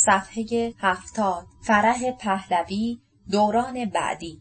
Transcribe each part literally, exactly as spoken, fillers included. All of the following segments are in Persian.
صفحه هفتاد. فرح پهلوی، دوران بعدی.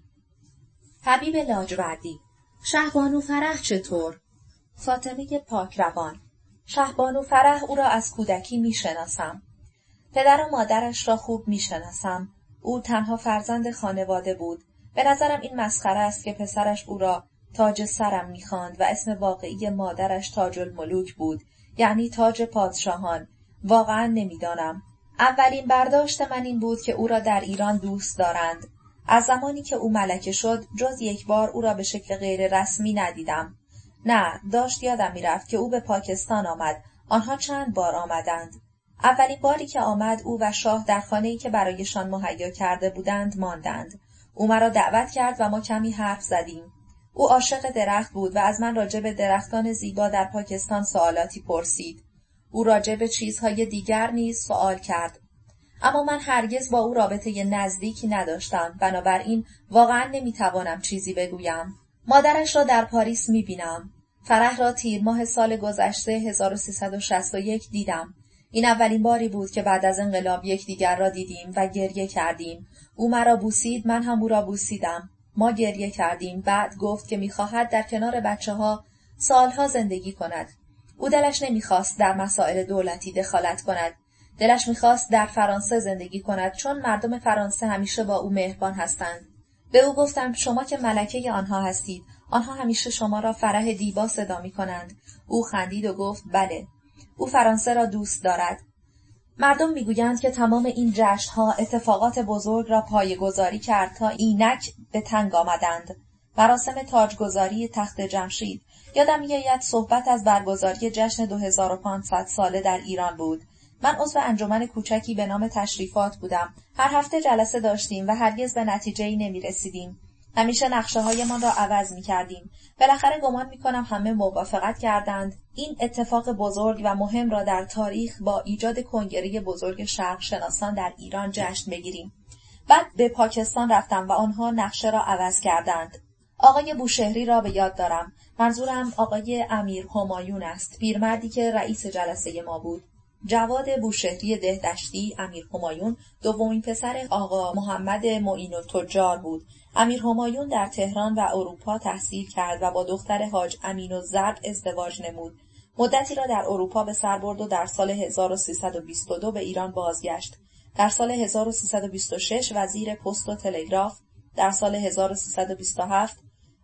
حبیب لاجوردی: شهبانو فرح چطور؟ فاطمه پاکروان: شهبانو فرح او را از کودکی می شناسم. پدر و مادرش را خوب می شناسم. او تنها فرزند خانواده بود. به نظرم این مسخره است که پسرش او را تاج سرم می خواند و اسم واقعی مادرش تاج الملوک بود، یعنی تاج پادشاهان. واقعا نمیدانم. اولین برداشت من این بود که او را در ایران دوست دارند. از زمانی که او ملکه شد جز یک بار او را به شکل غیر رسمی ندیدم. نه، داشت یادم میرفت که او به پاکستان آمد. آنها چند بار آمدند. اولین باری که آمد او و شاه در خانه‌ای که برایشان مهیا کرده بودند ماندند. او مرا دعوت کرد و ما کمی حرف زدیم. او عاشق درخت بود و از من راجع به درختان زیبا در پاکستان سوالاتی پرسید. او راجع به چیزهای دیگر نیز سوال کرد. اما من هرگز با او رابطه نزدیکی نداشتم، بنابراین واقعا نمیتوانم چیزی بگویم. مادرش را در پاریس میبینم. فرح را تیر ماه سال گذشته هزار و سیصد و شصت و یک دیدم. این اولین باری بود که بعد از انقلاب یکدیگر را دیدیم و گریه کردیم. او مرا بوسید، من هم او را بوسیدم. ما گریه کردیم. بعد گفت که میخواهد در کنار بچه ها سالها زندگی کند. او دلش نمیخواست در مسائل دولتی دخالت کند. دلش میخواست در فرانسه زندگی کند چون مردم فرانسه همیشه با او مهربان هستند. به او گفتم شما که ملکه آنها هستید، آنها همیشه شما را فرح دیبا صدا میکنند. او خندید و گفت بله. او فرانسه را دوست دارد. مردم میگویند که تمام این جشن‌ها اتفاقات بزرگ را پایه‌گذاری کرد تا اینک به تنگ آمدند. مراسم تاجگذاری تخت جمشید. یادم میآید صحبت از برگزاری جشن دو هزار و پانصد ساله در ایران بود. من عضو انجمن کوچکی به نام تشریفات بودم. هر هفته جلسه داشتیم و هرگز به نتیجه‌ای نمی‌رسیدیم. همیشه نقشه‌هایمان را عوض می‌کردیم. بالاخره گمان می‌کنم همه موافقت کردند این اتفاق بزرگ و مهم را در تاریخ با ایجاد کنگره بزرگ شرق شناسان در ایران جشن بگیریم. بعد به پاکستان رفتم و آنها نقشه را عوض کردند. آقای بوشهری را به یاد دارم. منظورم آقای امیر همایون است، پیرمردی که رئیس جلسه ما بود. جواد بوشهری دهدشتی، امیر همایون دومین پسر آقا محمد معین التجار بود. امیر همایون در تهران و اروپا تحصیل کرد و با دختر حاج امین الضرب ازدواج نمود. مدتی را در اروپا به سر برد و در سال هزار و سیصد و بیست و دو به ایران بازگشت. در سال هزار و سیصد و بیست و شش وزیر پست و تلگراف، در سال هزار و سیصد و بیست و هفت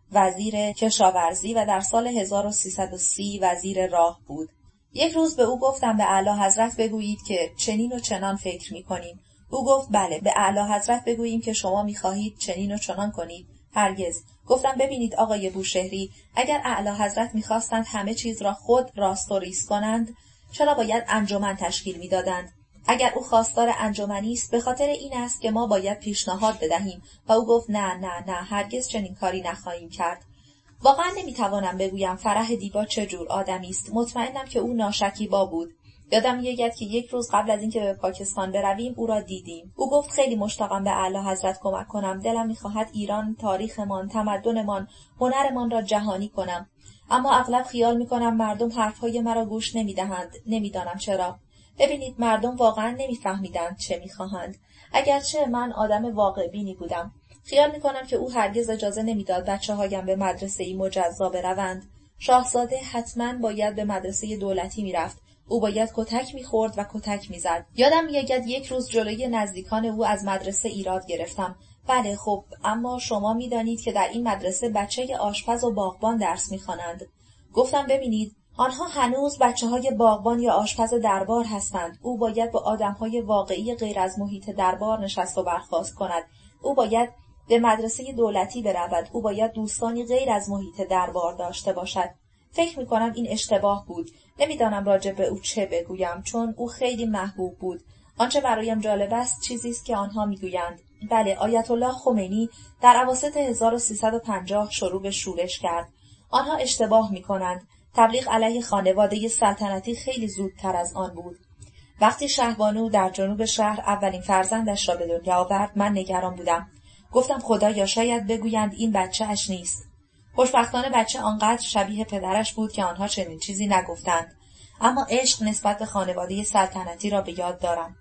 وزیر کشاورزی و در سال هزار و سیصد و سی وزیر راه بود. یک روز به او گفتم به اعلی حضرت بگویید که چنین و چنان فکر می‌کنیم. او گفت بله، به اعلی حضرت بگوییم که شما می‌خواهید چنین و چنان کنید. هرگز. گفتم ببینید آقای بوشهری، اگر اعلی حضرت می‌خواستند همه چیز را خود راست و ریز کنند، چرا باید انجمن تشکیل می‌دادند؟ اگر او خواستار انجمنی است، به خاطر این است که ما باید پیشنهاد بدهیم. و او گفت نه نه نه، هرگز چنین کاری نخواهیم کرد. واقعا نمیتوانم بگویم فرح دیبا چه جور آدمی است. مطمئنم که او ناشکیبا بود. یادم میآید که یک روز قبل از اینکه به پاکستان برویم او را دیدیم. او گفت خیلی مشتاقم به اعلی حضرت کمک کنم. دلم میخواهد ایران، تاریخمان، تمدنمان، هنرمان را جهانی کنم. اما اغلب خیال میکنم مردم حرفهای مرا گوش نمیدهند. نمیدانم چرا. ببینید مردم واقعا نمیفهمیدند چه میخواهند. اگرچه من آدم واقع بینی بودم. خیال میکنم که او هرگز اجازه نمیداد بچه‌هایم به مدرسه‌ای مجزا بروند. شاهزاده حتماً باید به مدرسه دولتی میرفت. او باید کتک میخورد و کتک میزد. یادم میآید یک روز جلوی نزدیکان او از مدرسه ایراد گرفتم. بله خب، اما شما میدانید که در این مدرسه بچه آشپز و باغبان درس میخوانند. گفتم ببینید آنها هنوز بچه‌های باغبان یا آشپز دربار هستند. او باید با آدم‌های واقعی غیر از محیط دربار نشست و برخاست کند. او باید به مدرسه دولتی برود. او باید دوستانی غیر از محیط دربار داشته باشد. فکر می‌کنم این اشتباه بود. نمی‌دانم راجع به او چه بگویم چون او خیلی محبوب بود. آنچه برایم جالب است چیزی است که آنها می‌گویند. بله، آیت الله خمینی در اواسط هزار و سیصد و پنجاه شروع به شورش کرد. آنها اشتباه می‌کنند. تبلیغ علیه خانواده سلطنتی خیلی زودتر از آن بود. وقتی شهبانو در جنوب شهر اولین فرزندش را به دنیا آورد من نگران بودم. گفتم خدایا شاید بگویند این بچه اش نیست. خوشبختانه بچه آنقدر شبیه پدرش بود که آنها چنین چیزی نگفتند. اما عشق نسبت به خانواده سلطنتی را به یاد دارم.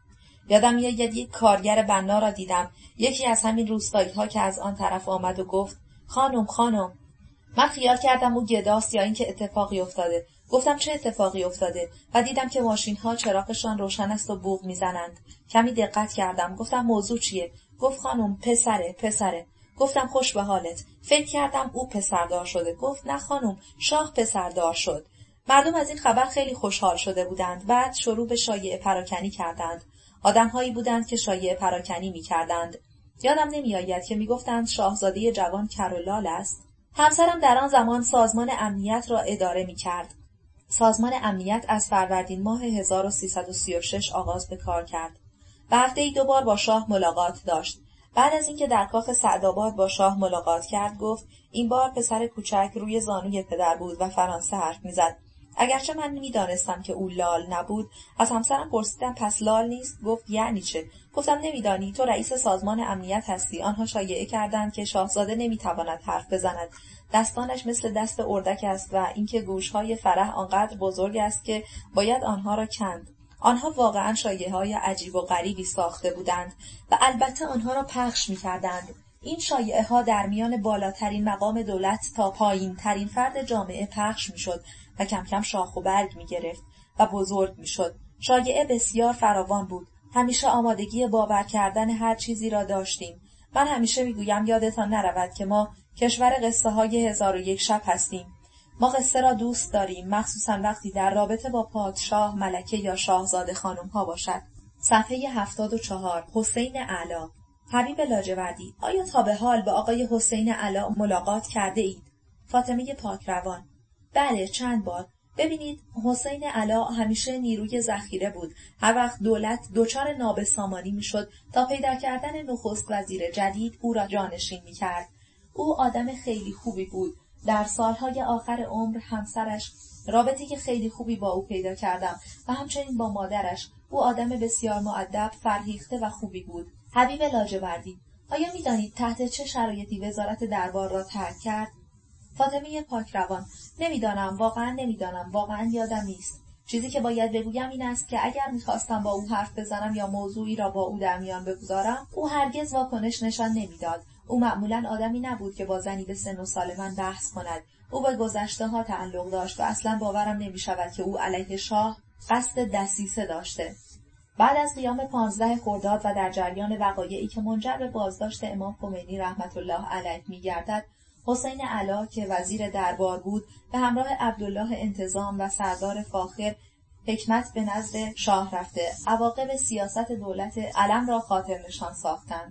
یادم میاد یک کارگر بنا را دیدم، یکی از همین روستایی‌ها که از آن طرف آمد و گفت خانم خانم. من خیال کردم او گداست یا اینکه اتفاقی افتاده. گفتم چه اتفاقی افتاده؟ و دیدم که ماشین‌ها چراغشان روشن است و بوق میزنند. کمی دقت کردم. گفتم موضوع چیه؟ گفت خانم پسره پسره. گفتم خوش به حالت. فکر کردم او پسردار شده. گفت نه خانم، شاه پسردار شد. مردم از این خبر خیلی خوشحال شده بودند. بعد شروع به شایعه پراکنی کردند. آدم‌هایی بودند که شایعه پراکنی می‌کردند. یادم نمی‌آید که می‌گفتند شاهزاده جوان کرولال است. همسرم در آن زمان سازمان امنیت را اداره می‌کرد. سازمان امنیت از فروردین ماه هزار و سیصد و سی و شش آغاز به کار کرد و هفته‌ای دو بار با شاه ملاقات داشت. بعد از اینکه در کاخ سعدآباد با شاه ملاقات کرد، گفت این بار پسر کوچک روی زانوی پدر بود و فرانسه حرف می‌زد. اگرچه من می‌دانستم که او لال نبود، از همسرم پرسیدم پس لال نیست؟ گفت یعنی چه؟ گفتم نمی‌دانی تو رئیس سازمان امنیت هستی. آنها شایعه کردند که شاهزاده نمی‌تواند حرف بزند. دستانش مثل دست اردک است و اینکه گوش‌های فرح آنقدر بزرگ است که باید آنها را کند. آنها واقعاً شایعه‌های عجیب و غریبی ساخته بودند و البته آنها را پخش می‌کردند. این شایعه‌ها در میان بالاترین مقام دولت تا پایین‌ترین فرد جامعه پخش می‌شد و کم کم شاخ و برگ می‌گرفت و بزرگ می‌شد. شایعه بسیار فراوان بود. همیشه آمادگی باور کردن هر چیزی را داشتیم. من همیشه می‌گویم یادتان نرود که ما کشور قصه های هزار و یک شب هستیم. ما قصه را دوست داریم، مخصوصاً وقتی در رابطه با پادشاه، ملکه یا شاهزاده خانم ها باشد. صفحه هفتاد و چهار. حسین اعلی. حبیب لاجوردی: آیا تا به حال با آقای حسین اعلی ملاقات کرده اید؟ فاطمه پاکروان: بله، چند بار. ببینید، حسین اعلی همیشه نیروی ذخیره بود. هر وقت دولت دچار نابسامانی میشد، تا پیدا کردن نخست وزیر جدید او را جانشین میکرد. او آدم خیلی خوبی بود. در سالهای آخر عمر همسرش، رابطه که خیلی خوبی با او پیدا کردم و همچنین با مادرش. او آدم بسیار مؤدب، فرهیخته و خوبی بود. حبیب لاجوردی: آیا می‌دانید تحت چه شرایطی وزارت دربار را ترک کرد؟ فاطمه پاکروان: نمی‌دانم، واقعا نمی‌دانم، واقعا یادم نیست. چیزی که باید بگویم این است که اگر می‌خواستم با او حرف بزنم یا موضوعی را با او در میان بگذارم، او هرگز واکنش نشان نمی‌داد. او معمولاً آدمی نبود که با زنی به سن و سال من بحث کند. او به گذشته‌ها تعلق داشت و اصلاً باورم نمی‌شود که او علیه شاه قصد دسیسه داشته. بعد از قیام پانزده خرداد و در جریان وقایعی که منجر به بازداشت امام خمینی رحمت الله علیه می‌گردد، حسین اعلی که وزیر دربار بود به همراه عبدالله انتظام و سردار فاخر حکمت به نزد شاه رفته، عواقب سیاست دولت علم را خاطر نشان ساختند.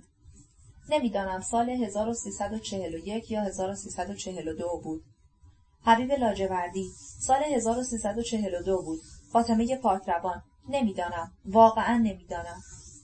نمیدانم سال هزار و سیصد و چهل و یک یا هزار و سیصد و چهل و دو بود. حبیب لاجوردی: سال هزار و سیصد و چهل و دو بود. فاطمه پاکروان: نمیدانم، واقعا نمیدانم.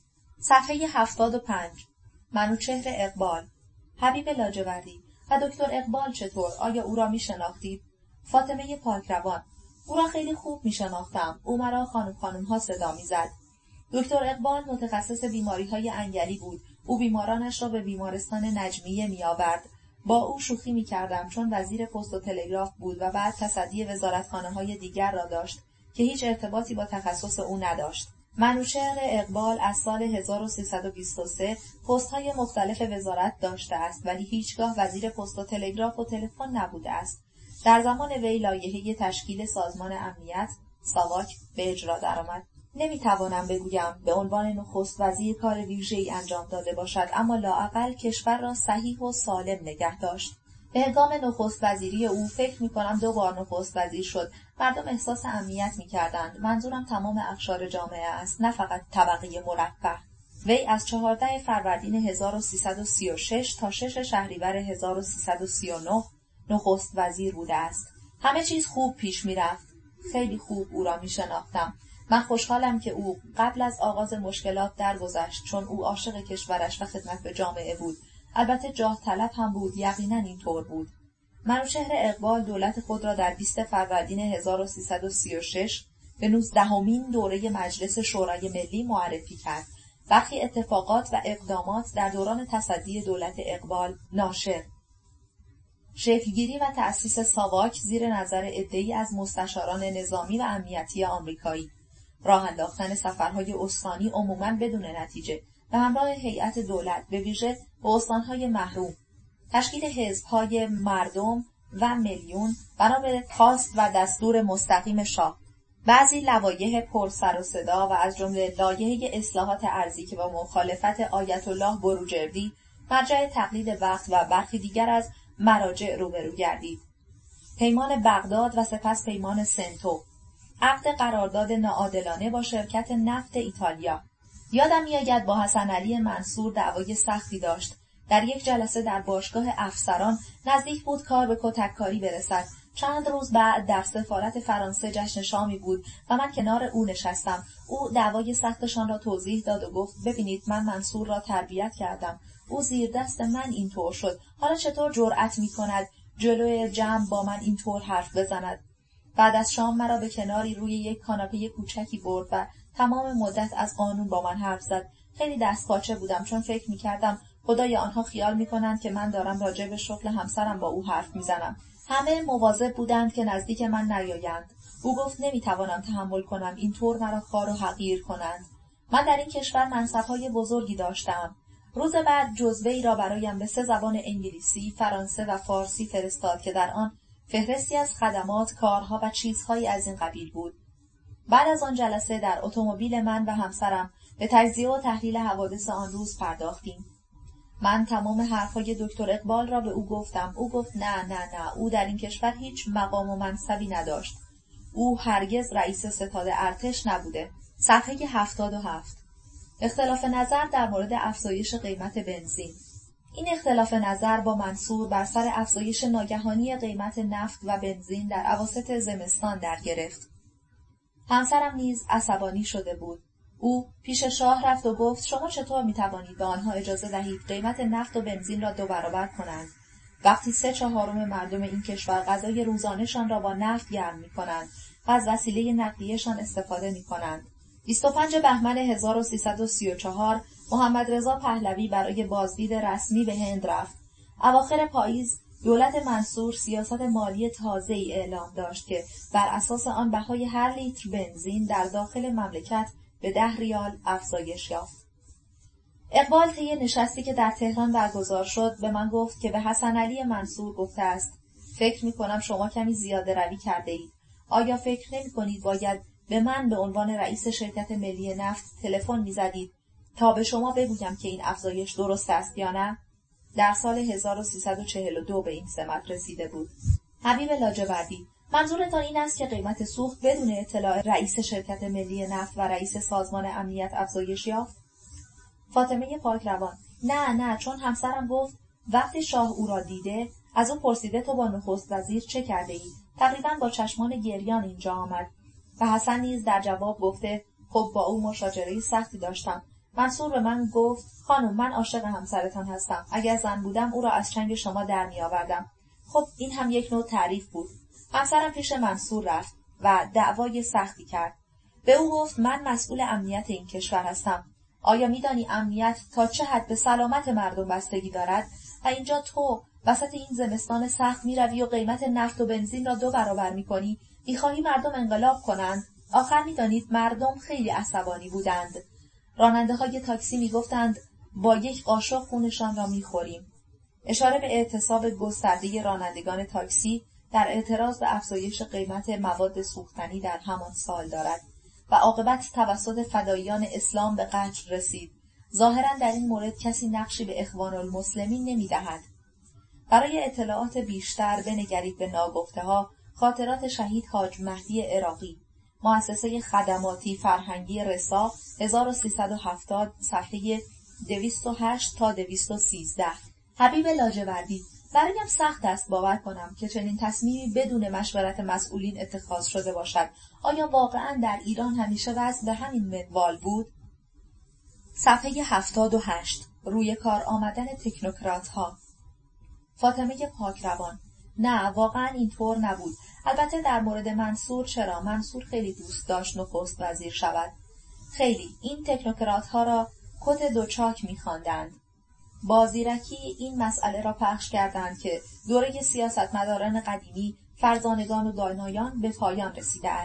صفحه هفتاد و پنج. منوچهر اقبال. حبیب لاجوردی: و دکتر اقبال چطور؟ آیا او را می شناختید؟ فاطمه پاکروان: او را خیلی خوب می شناختم. او مرا خانم خانم ها صدا می زد. دکتر اقبال متخصص بیماری های انگلی بود. او بیمارانش را به بیمارستان نجمیه می آورد. با او شوخی می کردم چون وزیر پست و تلگراف بود و بعد تصدی وزارتخانه های دیگر را داشت که هیچ ارتباطی با تخصص او نداشت. منوچهر اقبال از سال هزار و سیصد و بیست و سه پست‌های مختلف وزارت داشته است ولی هیچگاه وزیر پست و تلگراف و تلفن نبوده است. در زمان وی لایحه تشکیل سازمان امنیت ساواک به اجرا درآمد. نمیتوانم بگویم به عنوان نخست وزیر کار ویژه‌ای انجام داده باشد، اما لااقل کشور را صحیح و سالم نگه داشت. به هنگام نخست وزیری او فکر می‌کنم دو بار نخست وزیر شد. مردم احساس امنیت می‌کردند. منظورم تمام اقشار جامعه است، نه فقط طبقه مرفه. وی از چهاردهم فروردین هزار و سیصد و سی و شش تا شش شهریور هزار و سیصد و سی و نه نخست وزیر بوده است. همه چیز خوب پیش می‌رفت. خیلی خوب او را می‌شناختم. من خوشحالم که او قبل از آغاز مشکلات درگذشت، چون او عاشق کشورش و خدمت به جامعه بود. البته جاه طلب هم بود، یقینا اینطور بود. منوچهر اقبال دولت خود را در بیست فروردین هزار و سیصد و سی و شش به نوزدهمین دوره مجلس شورای ملی معرفی کرد. برخی اتفاقات و اقدامات در دوران تصدی دولت اقبال ناشر: شکلگیری و تأسیس ساواک زیر نظر عده‌ای از مستشاران نظامی و امنیتی آمریکایی، راه انداختن سفرهای استانی عموماً بدون نتیجه به همراه هیئت دولت، به ویژه به استانهای محروم، تشکیل حزب‌های مردم و میلیون بنا به خواست و دستور مستقیم شاه، بعضی لوایح پر سر و صدا و از جمله لایحه اصلاحات ارضی که با مخالفت آیت الله بروجردی مرجع تقلید وقت و برخی دیگر از مراجع روبرو گردید. پیمان بغداد و سپس پیمان سنتو، عقد قرارداد ناعادلانه با شرکت نفت ایتالیا. یادم میآید با حسن علی منصور دعوای سختی داشت. در یک جلسه در باشگاه افسران نزدیک بود کار به کتککاری برسد. چند روز بعد در سفارت فرانسه جشن شامی بود و من کنار او نشستم. او دعوای سختشان را توضیح داد و گفت ببینید من منصور را تربیت کردم. او زیر دست من اینطور شد. حالا چطور جرأت می‌کند جلوی جمع با من اینطور حرف بزند؟ بعد از شام مرا به کناری روی یک کاناپه کوچکی برد و تمام مدت از قانون با من حرف زد. خیلی دستپاچه بودم چون فکر می‌کردم خدای آنها خیال می‌کنند که من دارم راجع به شغل همسرم با او حرف می‌زنم. همه مواظب بودند که نزدیک من نیایند. او گفت نمی‌توانم تحمل کنم اینطور مرا خوار و حقیر کنند. من در این کشور منصب‌های بزرگی داشتم. روز بعد جزوه‌ای را برایم به سه زبان انگلیسی، فرانسه و فارسی فرستاد که در آن فهرستی از خدمات، کارها و چیزهایی از این قبیل بود. بعد از آن جلسه در اتومبیل من و همسرم به تجزیه و تحلیل حوادث آن روز پرداختیم. من تمام حرفهای دکتر اقبال را به او گفتم. او گفت نه نه نه، او در این کشور هیچ مقام و منصبی نداشت. او هرگز رئیس ستاد ارتش نبوده. صفحه هفتاد و هفت. اختلاف نظر در مورد افزایش قیمت بنزین. این اختلاف نظر با منصور بر سر افزایش ناگهانی قیمت نفت و بنزین در اواسط زمستان در گرفت. همسرم نیز عصبانی شده بود. او پیش شاه رفت و گفت شما چطور میتوانید به آنها اجازه دهید قیمت نفت و بنزین را دو برابر کنند وقتی سه چهارم مردم این کشور غذای روزانه‌شان را با نفت گرم میکنند و از وسیله نقلیه‌شان استفاده میکنند. بیست و پنجم بهمن هزار و سیصد و سی و چهار محمد رضا پهلوی برای بازدید رسمی به هند رفت. اواخر پاییز دولت منصور سیاست مالی تازه‌ای اعلام داشت که بر اساس آن بهای هر لیتر بنزین در داخل مملکت به ده ریال افزایش یافت. اقبال طی نشستی که در تهران برگزار شد به من گفت که به حسن علی منصور گفته است فکر می کنم شما کمی زیاده روی کرده اید. آیا فکر نمی کنید باید به من به عنوان رئیس شرکت ملی نفت تلفن می زدید تا به شما بگویم که این افزایش درست است یا نه؟ در سال هزار و سیصد و چهل و دو به این سمت رسیده بود. حبیب لاجوردی: منظورتان این است که قیمت سوخت بدون اطلاع رئیس شرکت ملی نفت و رئیس سازمان امنیت افزایش یافت؟ فاطمه پاکروان: نه نه، چون همسرم گفت وقتی شاه او را دیده از او پرسیده تو با نخست وزیر چه کرده ای؟ تقریبا با چشمان گریان اینجا آمد. و حسن نیز در جواب گفته خب با او مشاجره سختی داشتم. منصور به من گفت خانم من عاشق همسرتان هستم. اگر زن بودم او را از چنگ شما در می آوردم. خب این هم یک نوع تعریف بود. همسرم پیش منصور رفت و دعوای سختی کرد. به او گفت من مسئول امنیت این کشور هستم. آیا می‌دانی امنیت تا چه حد به سلامت مردم بستگی دارد؟ و اینجا تو وسط این زمستان سخت می‌روی و قیمت نفت و بنزین را دو برابر می‌کنی. می‌خواهی مردم انقلاب کنند. آخر می‌دانید مردم خیلی عصبانی بودند. راننده‌های تاکسی می‌گفتند با یک قاشق خونشان را می‌خوریم. اشاره به اعتصاب گسترده رانندگان تاکسی در اعتراض به افزایش قیمت مواد سوختنی در همان سال دارد و عاقبت توسط فداییان اسلام به قتل رسید. ظاهراً در این مورد کسی نقشی به اخوان المسلمین نمی‌دهد. برای اطلاعات بیشتر بنگرید به ناگفته‌ها خاطرات شهید حاج مهدی عراقی، مؤسسه خدماتی فرهنگی رسا، هزار و سیصد و هفتاد، صفحه دویست و هشت تا دویست و سیزده. حبیب لاجوردی: برایم سخت است باور کنم که چنین تصمیمی بدون مشورت مسئولین اتخاذ شده باشد. آیا واقعاً در ایران همیشه وضع به همین منوال بود؟ صفحه هفتاد و هشت. روی کار آمدن تکنوکرات‌ها. فاطمه پاکروان: نه واقعاً اینطور نبود. البته در مورد منصور چرا؟ منصور خیلی دوست داشت نخست وزیر شود. خیلی. این تکنوکرات‌ها را کت دوچاک می‌خواندند. با زیرکی این مسئله را پخش کردند که دوره سیاستمداران قدیمی، فرزانگان و دانایان به پایان رسیده است.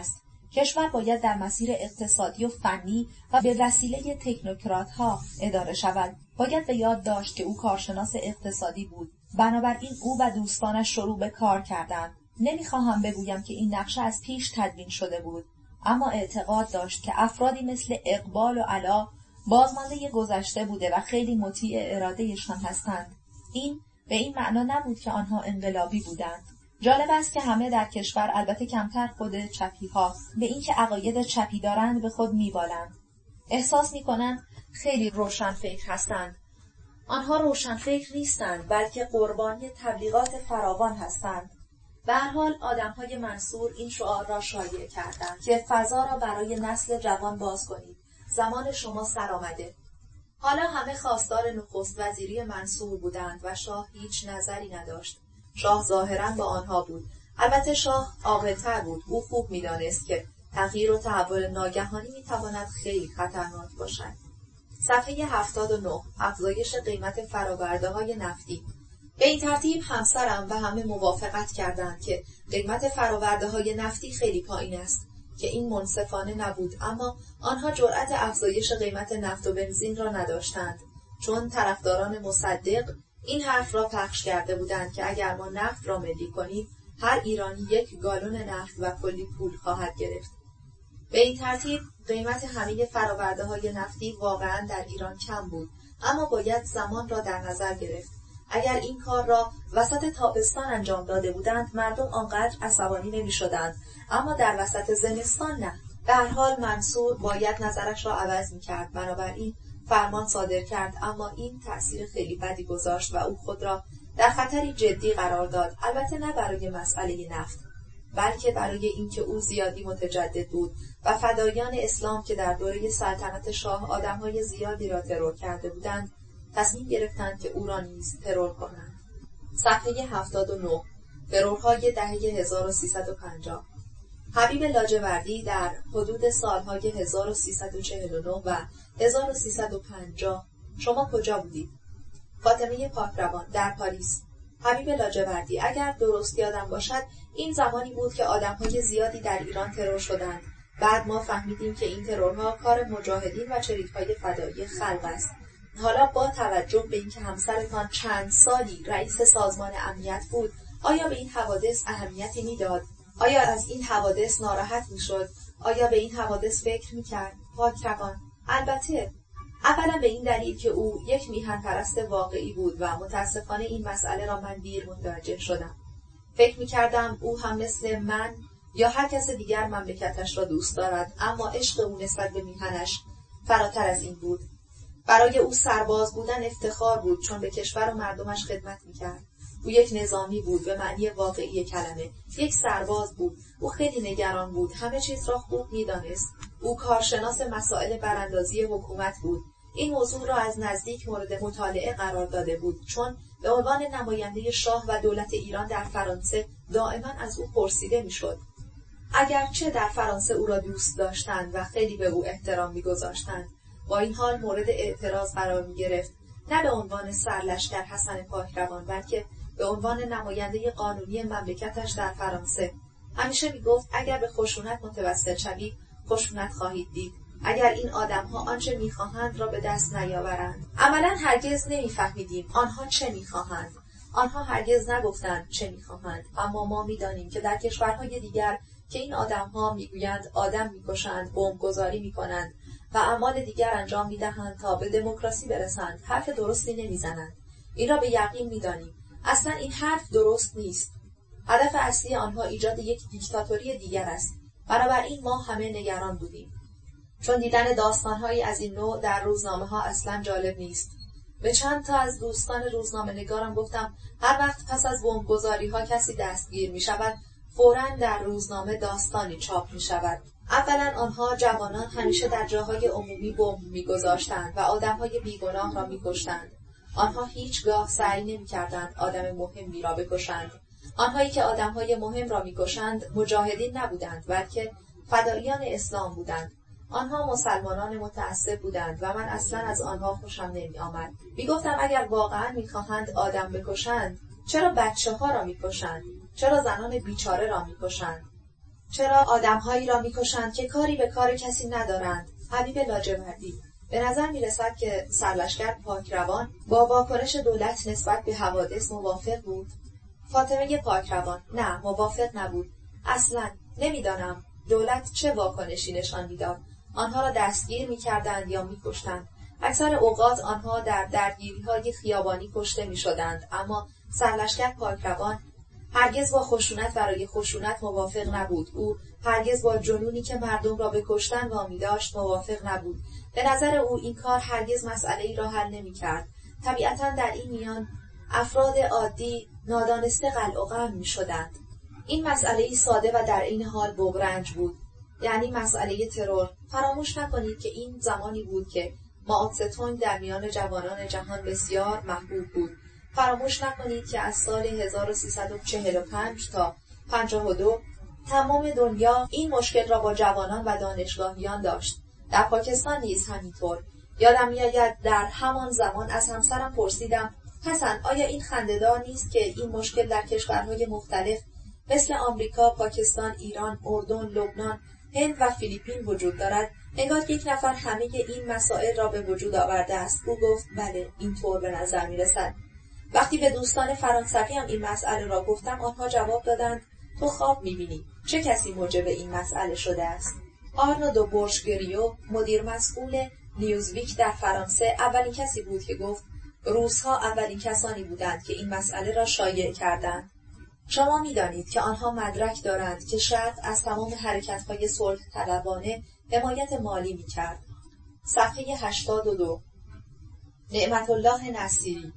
کشور باید در مسیر اقتصادی و فنی و به وسیله تکنوکرات‌ها اداره شود. باید به یاد داشت که او کارشناس اقتصادی بود. بنابراین او و دوستانش شروع به کار کردند. نمیخواهم بگویم که این نقشه از پیش تدوین شده بود، اما اعتقاد داشت که افرادی مثل اقبال و علا بازمانده گذشته بوده و خیلی مطیع ارادهشان هستند. این به این معنا نبود که آنها انقلابی بودند. جالب است که همه در کشور، البته کمتر خود چپی‌ها، به اینکه عقاید چپی دارند به خود می‌بالند. احساس می‌کنند خیلی روشنفکر هستند. آنها روشنفکر نیستند، بلکه قربانی تبلیغات فراوان هستند. به هر حال آدم‌های منصور این شعار را شایع کردند که فضا را برای نسل جوان باز کنید. زمان شما سر آمده. حالا همه خواستار نخست وزیری منصور بودند و شاه هیچ نظری نداشت. شاه ظاهراً با آنها بود. البته شاه عاقل‌تر بود. او خوب می‌دانست که تغییر و تحول ناگهانی می‌تواند خیلی خطرناک باشد. صفحه هفتاد و نه. افزایش قیمت فرآورده‌های نفتی. به این ترتیب همسرم و همه موافقت کردند که قیمت فرآورده‌های نفتی خیلی پایین است، که این منصفانه نبود، اما آنها جرأت افزایش قیمت نفت و بنزین را نداشتند، چون طرفداران مصدق این حرف را پخش کرده بودند که اگر ما نفت را ملی کنیم، هر ایرانی یک گالون نفت و کلی پول خواهد گرفت. به این ترتیب قیمت همه فرآورده‌های نفتی واقعاً در ایران کم بود، اما باید زمان را در نظر گرفت. اگر این کار را وسط تابستان انجام داده بودند، مردم آنقدر عصبانی نمی‌شدند، اما در وسط زمستان نه. به هر حال منصور باید نظرش را عوض می‌کرد، بنابراین فرمان صادر کرد، اما این تأثیر خیلی بدی گذاشت و او خود را در خطری جدی قرار داد. البته نه برای مسئله نفت، بلکه برای اینکه او زیادی متجدد بود و فدایان اسلام که در دوره سلطنت شاه آدم‌های زیادی را ترور کرده بودند، تصمیم گرفتند که او را نیز ترور کنند. صفحه هفتاد و نه. ترورهای دهه هزار و سیصد و پنجاه. حبیب لاجوردی در حدود سالهای هزار و سیصد و چهل و نه و هزار و سیصد و پنجاه. شما کجا بودید؟ فاطمه پاکروان در پاریس. حبیب لاجوردی: اگر درست یادم باشد این زمانی بود که آدم‌های زیادی در ایران ترور شدند. بعد ما فهمیدیم که این ترورها کار مجاهدین و چریک‌های فدایی خلق است. حالا با توجه به اینکه همسرتان چند سالی رئیس سازمان امنیت بود، آیا به این حوادث اهمیتی میداد؟ آیا از این حوادث ناراحت میشد؟ آیا به این حوادث فکر میکرد؟ پاکروان: البته. اولا به این دلیل که او یک میهن پرست واقعی بود و متاسفانه این مسئله را من دیر متوجه شدم. فکر میکردم او هم مثل من یا هر کس دیگر مملکتش را دوست دارد، اما عشق او نسبت به میهنش فراتر از این بود. برای او سرباز بودن افتخار بود، چون به کشور و مردمش خدمت میکرد. او یک نظامی بود به معنی واقعی کلمه، یک سرباز بود. او خیلی نگران بود، همه چیز را خوب میدانست. او کارشناس مسائل براندازی حکومت بود. این موضوع را از نزدیک مورد مطالعه قرار داده بود، چون به عنوان نماینده شاه و دولت ایران در فرانسه دائما از او پرسیده میشد. اگرچه در فرانسه او را دوست داشتند و خیلی به او احترام میگذاشتند، با این حال مورد اعتراض قرار می گرفت، نه به عنوان سرلشکر حسن پاکروان، بلکه به عنوان نماینده قانونی مملکتش در فرانسه. همیشه می گفت اگر به خشونت متوسل شوید، خشونت خواهید دید. اگر این آدم‌ها آنچه می‌خواهند را به دست نیاورند. عملاً هرگز نمی‌فهمیدیم آنها چه می‌خواهند. آنها هرگز نگفتند چه می‌خواهند، اما ما می‌دانیم که در کشورهای دیگر که این آدم‌ها می‌گویند آدم می‌کشند، بمب‌گذاری می‌کنند و اعمال دیگر انجام می‌دهند تا به دموکراسی برسند، حرف درستی نمی‌زنند. این را به یقین می‌دانیم. اصلاً این حرف درست نیست. هدف اصلی آنها ایجاد یک دیکتاتوری دیگر است. بنابراین ما همه نگران بودیم. چون دیدن داستان‌هایی از این نوع در روزنامه‌ها اصلاً جالب نیست. به چند تا از دوستان روزنامه‌نگارم گفتم هر وقت پس از بمب‌گذاری‌ها کسی دستگیر می‌شود، فوراً در روزنامه داستانی چاپ می‌شود. اولاً آنها جوانان همیشه در جاهای عمومی بمب می‌گذاشتند و آدم‌های بیگناه را می‌کشتند. آنها هیچگاه سعی نمی‌کردند آدم مهمی را بکشند. آنهایی که آدم‌های مهم را می‌کشند مجاهدین نبودند، بلکه فداییان اسلام بودند. آنها مسلمانان متعصب بودند و من اصلا از آنها خوشم نمی آمد. می گفتم اگر واقعا می خواهند آدم بکشند، چرا بچه ها را می کشند؟ چرا زنان بیچاره را می کشند؟ چرا آدم‌هایی را می‌کشند که کاری به کار کسی ندارند؟ حبیب لاجوردی: به نظر می‌رسد که سرلشکر پاکروان با واکنش دولت نسبت به حوادث موافق بود. فاطمه پاکروان: نه، موافق نبود. اصلاً نمی‌دانم دولت چه واکنشی نشان می‌داد. آنها را دستگیر می‌کردند یا می‌کشتند. اکثر اوقات آنها در درگیری‌های خیابانی کشته می‌شدند، اما سرلشکر پاکروان هرگز با خشونت برای خشونت موافق نبود. او هرگز با جنونی که مردم را به کشتن وامی داشت موافق نبود. به نظر او این کار هرگز مسئله‌ای را حل نمی‌کرد. طبیعتاً در این میان افراد عادی نادانسته قلع و قم می‌شدند. این مسئله‌ای ساده و در عین حال بغرنج بود، یعنی مسئله ترور. فراموش نکنید که این زمانی بود که مائو تس‌تونگ در میان جوانان جهان بسیار محبوب بود. فراموش نکنید که از سال هزار و سیصد و چهل و پنج تا پنجاه و دو تمام دنیا این مشکل را با جوانان و دانشگاهیان داشت. در پاکستان نیز همینطور. یادم می‌آید در همان زمان از همسرم پرسیدم: حسن، آیا این خنده‌دار نیست که این مشکل در کشورهای مختلف مثل آمریکا، پاکستان، ایران، اردن، لبنان، هند و فیلیپین وجود دارد؟ انگار یک نفر همه این مسائل را به وجود آورده است. او گفت: بله، اینطور به نظر می‌رسد. وقتی به دوستان فرانسوی هم این مسئله را گفتم، آنها جواب دادند: تو خواب می‌بینی. چه کسی موجب این مسئله شده است؟ آرنو دو بورشگریو، مدیر مسئول نیوزویک در فرانسه، اولین کسی بود که گفت: روس‌ها اولین کسانی بودند که این مسئله را شایع کردند. شما می‌دانید که آنها مدرک دارند که شرق از تمام حرکت‌های صلح طلبانه حمایت مالی می‌کرد. صفحه هشتاد و دو. نعمت الله نصیری.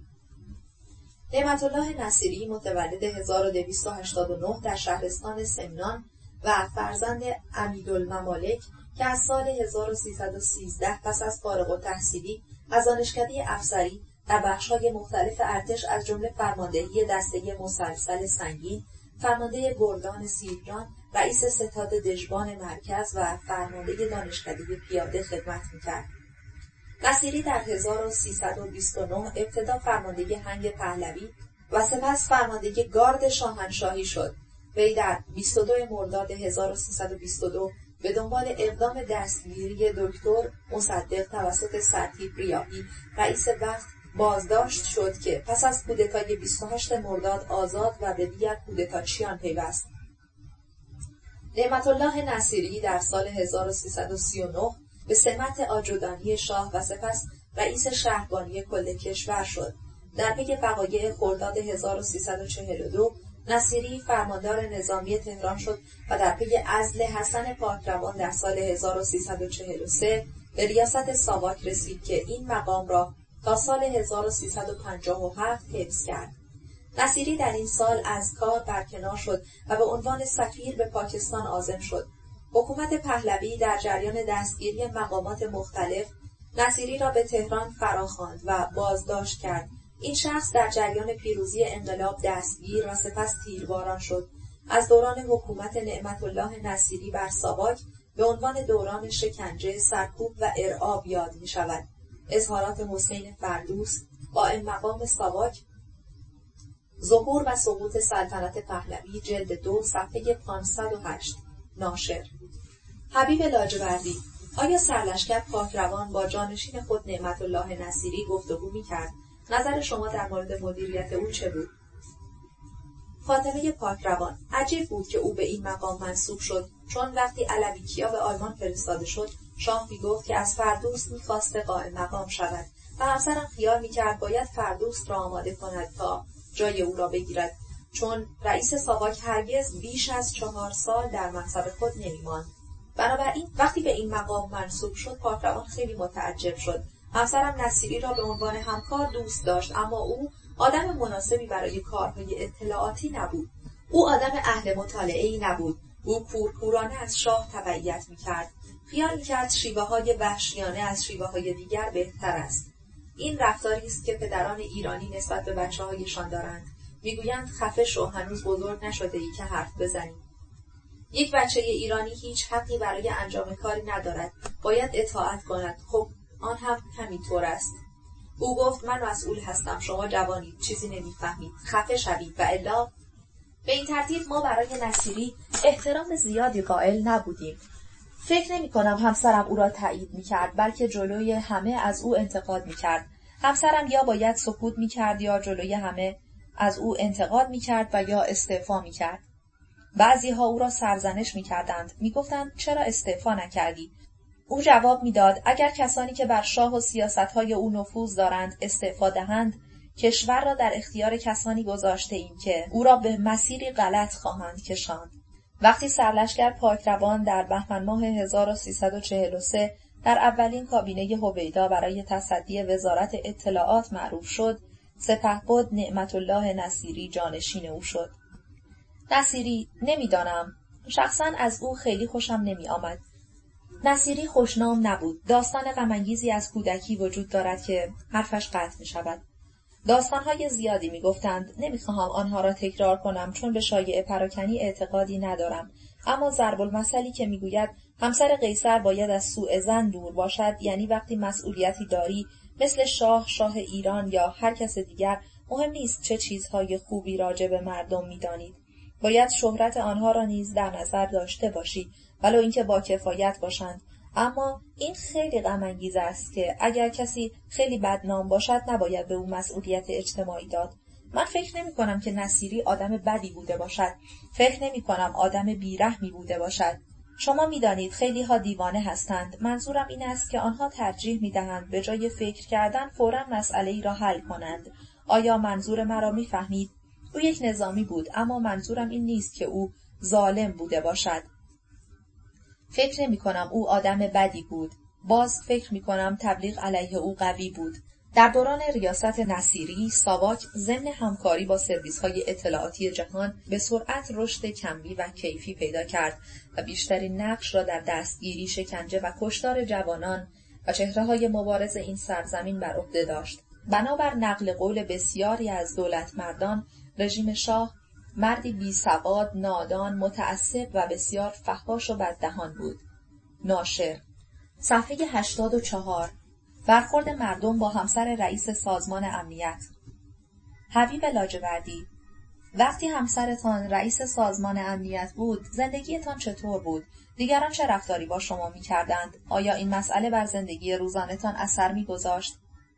نعمت الله نصیری متولد هزار و دویست و هشتاد و نه در شهرستان سمنان و فرزند امیدالممالک که از سال هزار و سیصد و سیزده پس از فارغ التحصیلی از دانشکده افسری در بخش‌های مختلف ارتش از جمله فرماندهی دسته مسلسل سنگین، فرمانده گردان سیرجان، رئیس ستاد دژبان مرکز و فرمانده دانشکده پیاده خدمت می‌کرد. نصیری در هزار و سیصد و بیست و نه ابتدا فرمانده هنگ پهلوی و سپس فرمانده گارد شاهنشاهی شد. وی در بیست و دو مرداد هزار و سیصد و بیست و دو به دنبال اقدام دستگیری دکتر مصدق توسط سرتیپ ریاحی رئیس وقت بازداشت شد که پس از کودتای بیست و هشت مرداد آزاد و به دیگر کودتاچیان پیوست. نعمت الله نصیری در سال هزار و سیصد و سی و نه به سمت آجودانی شاه و سپس رئیس شهربانی کل کشور شد. در پی وقایع خرداد هزار و سیصد و چهل و دو نصیری فرماندار نظامی تهران شد و در پی عزل حسن پاکروان در سال هزار و سیصد و چهل و سه به ریاست ساواک رسید که این مقام را تا سال هزار و سیصد و پنجاه و هفت حفظ کرد. نصیری در این سال از کار برکنار شد و به عنوان سفیر به پاکستان عازم شد. حکومت پهلوی در جریان دستگیری مقامات مختلف نصیری را به تهران فراخواند و بازداشت کرد. این شخص در جریان پیروزی انقلاب دستگیر و سپس تیرباران شد. از دوران حکومت نعمت الله نصیری بر ساواک به عنوان دوران شکنجه، سرکوب و ارعاب یاد می شود. اظهارات حسین فردوس، قائم مقام ساواک، ظهور و سقوط سلطنت پهلوی، جلد دو، صفحه پانصد و هشت. ناشر. حبیب لاجوردی: آیا سرلشکر پاکروان با جانشین خود نعمت الله نصیری گفتگو می‌کرد؟ نظر شما در مورد مدیریت او چه بود؟ فاطمه پاکروان: عجیب بود که او به این مقام منصوب شد، چون وقتی علوی‌کیا به آلمان فرستاده شد، شاه می‌گفت که از فردوس می‌خواسته قائم مقام شود و همسرم خیال می‌کرد باید فردوس را آماده کند تا جای او را بگیرد، چون رئیس ساواک هرگز بیش از چهار سال در منصب خود نمی‌ماند. بنابراین وقتی به این مقام منصوب شد، پاکروان خیلی متعجب شد. همسرم نصیری را به عنوان همکار دوست داشت، اما او آدم مناسبی برای کارهای اطلاعاتی نبود. او آدم اهل مطالعه‌ای نبود. او کورکورانه از شاه تبعیت می‌کرد. خیال می‌کرد شیوه‌های وحشیانه از شیوه‌های دیگر بهتر است. این رفتاری است که پدران ایرانی نسبت به بچه‌هایشان دارند. میگویند خفه شو، هنوز بزرگ نشده‌ای که حرف بزنی. یک بچه ایرانی هیچ حقی برای انجام کاری ندارد، باید اطاعت کند. خب آن هم همینطور است. او گفت من مسئول هستم، شما جوانید، چیزی نمیفهمید، خفه شوید و الا. به این ترتیب ما برای نصیری احترام زیادی قائل نبودیم. فکر نمی کنم همسرم او را تایید می کرد، بلکه جلوی همه از او انتقاد می کرد. همسرم یا باید سکوت می کرد یا جلوی همه از او انتقاد می کرد و یا استعفا می کرد. بعضی ها او را سرزنش می کردند. می گفتند چرا استعفا نکردی؟ او جواب می داد اگر کسانی که بر شاه و سیاستهای او نفوذ دارند استعفا دهند، کشور را در اختیار کسانی گذاشته ایم که او را به مسیری غلط خواهند کشاند. وقتی سرلشکر پاکروان در بهمن ماه هزار و سیصد و چهل و سه در اولین کابینه هویدا برای تصدی وزارت اطلاعات معروف شد، سپهبد نعمت الله نصیری جانشین او شد. نصیری نمیدانم، شخصا از او خیلی خوشم نمی آمد. نصیری خوشنام نبود. داستان غم‌انگیزی از کودکی وجود دارد که حرفش قطع می شود. داستانهای زیادی می گفتند، نمی خواهم آنها را تکرار کنم چون به شایعه پراکنی اعتقادی ندارم، اما ضرب المثلی که می گوید همسر قیصر باید از سوء ظن دور باشد، یعنی وقتی مسئولیتی داری مثل شاه، شاه ایران یا هر کس دیگر، مهم نیست چه چیزهای خوبی راجع به مردم می دانید. باید شهرت آنها را نیز در نظر داشته باشی، ولو اینکه با کفایت باشند. اما این خیلی غم‌انگیز است که اگر کسی خیلی بدنام باشد نباید به او مسئولیت اجتماعی داد. من فکر نمی کنم که نصیری آدم بدی بوده باشد. فکر نمی کنم آدم بیرحمی بوده باشد. شما می دانید خیلی ها دیوانه هستند. منظورم این است که آنها ترجیح می دهند به جای فکر کردن فوراً مسئله ای را حل کنند. آیا منظور مرا می فهمید؟ او یک نظامی بود، اما منظورم این نیست که او ظالم بوده باشد. فکر نمی کنم او آدم بدی بود. باز فکر می کنم تبلیغ علیه او قوی بود. در دوران ریاست نصیری، ساواک ضمن همکاری با سرویس‌های اطلاعاتی جهان به سرعت رشد کمی و کیفی پیدا کرد و بیشترین نقش را در دستگیری، شکنجه و کشتار جوانان و چهره‌های مبارز این سرزمین بر عهده داشت. بنابر نقل قول بسیاری از دولتمردان، رژیم شاه مردی بیسواد، نادان، متعصب و بسیار فحاش و بددهان بود. ناشر. صفحه هشتاد و چهار. برخورد مردم با همسر رئیس سازمان امنیت. حبیب لاجوردی: وقتی همسرتان رئیس سازمان امنیت بود، زندگیتان چطور بود؟ دیگران چه رفتاری با شما می کردند؟ آیا این مسئله بر زندگی روزانه‌تان اثر می گذاشت؟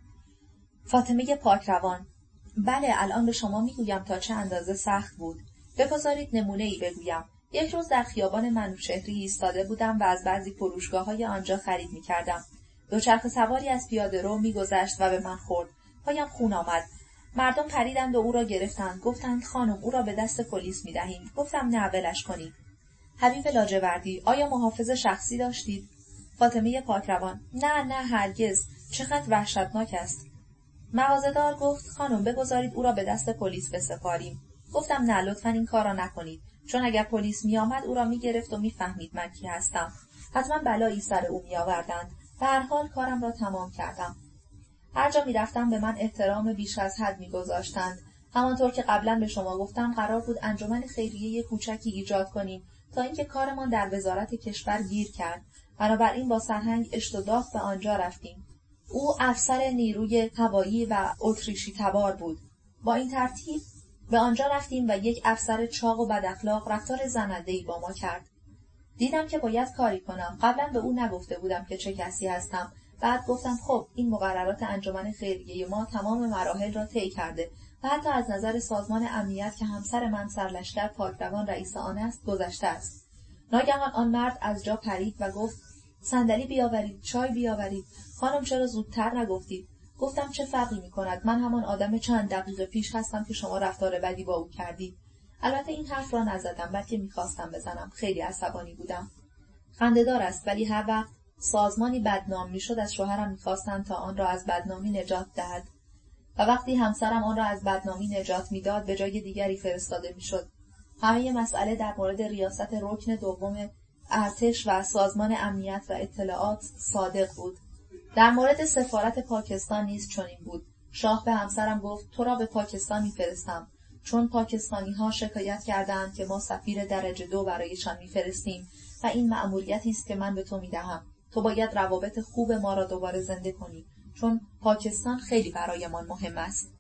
فاطمه پاکروان: بله، الان به شما میگویم تا چه اندازه سخت بود. بگذارید نمونه‌ای بگویم. یک روز در خیابان منوچهری ایستاده بودم و از بعضی فروشگاه‌های آنجا خرید می‌کردم. دوچرخه سواری از پیاده‌رو می‌گذشت و به من خورد. پایم خون آمد. مردم پریدند و او را گرفتند. گفتند خانم او را به دست پلیس می‌دهیم. گفتم نه، ولش کنید. حبیب لاجوردی: آیا محافظ شخصی داشتید؟ فاطمه پاکروان: نه نه هرگز. چقدر وحشتناک است. مغازه‌دار گفت خانم بگذارید او را به دست پلیس بسپاریم. گفتم نه، لطفاً این کار را نکنید، چون اگر پلیس می آمد او را می گرفت و می فهمید من کی هستم. حتما بلایی سر او می آوردند. به هر حال کارم را تمام کردم. هر جا می رفتم به من احترام بیش از حد می گذاشتند. همانطور که قبلا به شما گفتم قرار بود انجمن خیریه کوچکی ایجاد کنیم تا اینکه کارمان در وزارت کشور گیر کرد. بنابراین با سرهنگ اشتداف به آنجا رفتیم. او افسر نیروی هوایی و اتریشی تبار بود. با این ترتیب به آنجا رفتیم و یک افسر چاق و بد اخلاق رفتار زننده‌ای با ما کرد. دیدم که باید کاری کنم. قبلا به او نگفته بودم که چه کسی هستم. بعد گفتم خب این مقررات انجمن خیریه ما تمام مراحل را طی کرده و حتی از نظر سازمان امنیت که همسر من سرلشکر پاکروان رئیس آن است گذشته است. ناگهان آن مرد از جا پرید و گفت صندلی بیاورید، چای بیاورید. خانم چرا زودتر نگفتید؟ گفتم چه فرقی می‌کند؟ من همان آدم چند دقیقه پیش هستم که شما رفتار بدی با او کردید. البته این حرف را نزدم، بلکه می‌خواستم بزنم. خیلی عصبانی بودم. خنده‌دار است، ولی هر وقت سازمانی بدنام می‌شد از شوهرم می‌خواستند تا آن را از بدنامی نجات دهد. و وقتی همسرم آن را از بدنامی نجات می‌داد به جای دیگری فرستاده می‌شد. همه مسئله در مورد ریاست رکن دوم ارتش و سازمان امنیت و اطلاعات صادق بود. در مورد سفارت پاکستان نیز چنین بود. شاه به همسرم گفت تو را به پاکستان می‌فرستم، چون پاکستانی‌ها شکایت کردند که ما سفیر درجه دو برایشان می‌فرستیم و این مأموریتی است که من به تو می‌دهم. تو باید روابط خوب ما را دوباره زنده کنی، چون پاکستان خیلی برایمان مهم است.